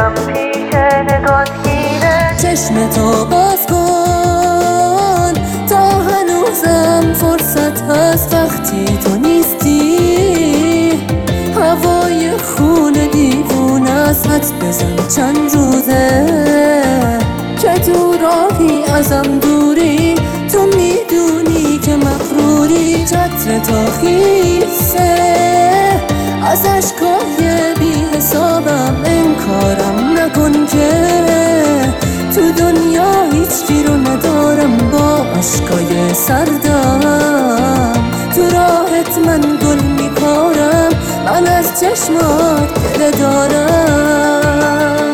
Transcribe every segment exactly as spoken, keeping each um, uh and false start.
دلم پیش نگات گیره. چشم تو باز کن تا هنوزم فرصت هست، وقتی تو نیستی هوای خون دیوونه است. حد بزن چند روزه که تو راهی ازم دوری، تو میدونی که مغروری. چتر تا خیسه از اشکای بی حسابم، انکارم نکن که تو دنیا هیچ کی رو ندارم. با اشکای سردم تو راحت من گل میکارم، من از چشمات دل دارم.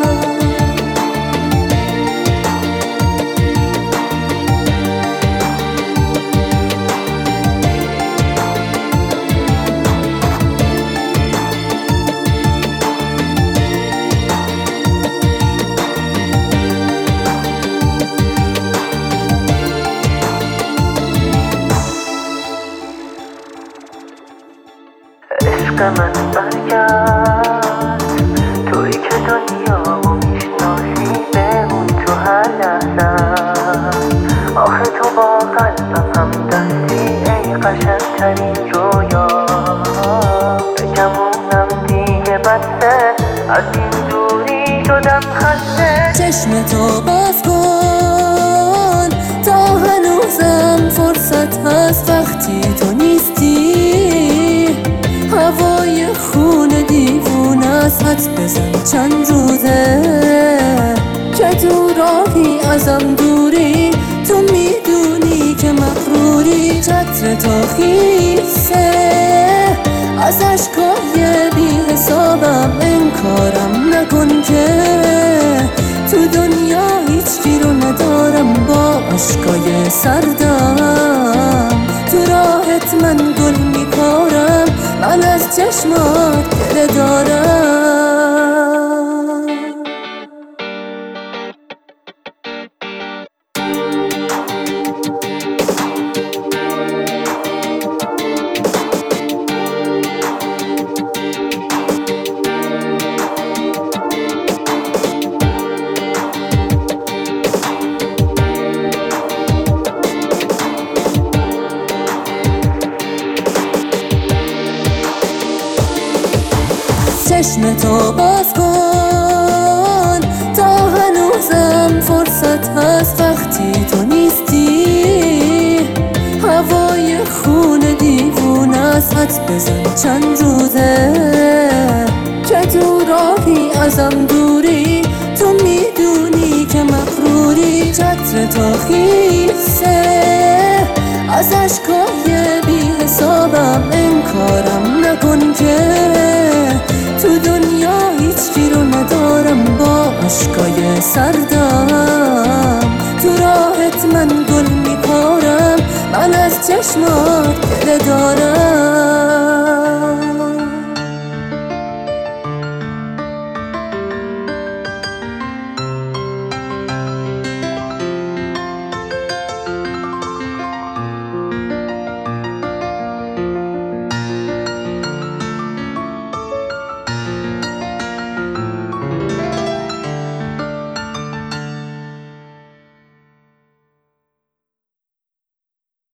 عشق من برگرد، توی که دنیامو میشناسی، بمون تو هر لحظه. آخه تو با قلبم هم دستی، ای قشنگترین رویا. بگمونم دیگه بسه، از این دوری شدم خسته. چشم تو باز کن تا هنوزم فرصت هست، وقتی تو نیستی هوای خون دیوونه است. حد بزن چند روزه که تو راهی ازم دوری، تو میدونی که مغروری. چتر تا خیسه از اشکای بی حسابم، انکارم نکن که تو دنیا هیچ کی رو ندارم. با اشکای سردم تو راحت من گل میکارم، من از چشمات دل دارم. چشم تو باز کن تا هنوزم فرصت هست، وقتی تو نیستی هوای خون دیوونه است. حد بزن چند روزه که تو راهی ازم دوری، تو میدونی که مغروری. چتر تا خیسه از اشکای بی حسابم، انکارم نکن که تو دنیا هیچ کی رو ندارم. با اشکای سردم تو راحت من گل میکارم، من از چشمات دل دارم.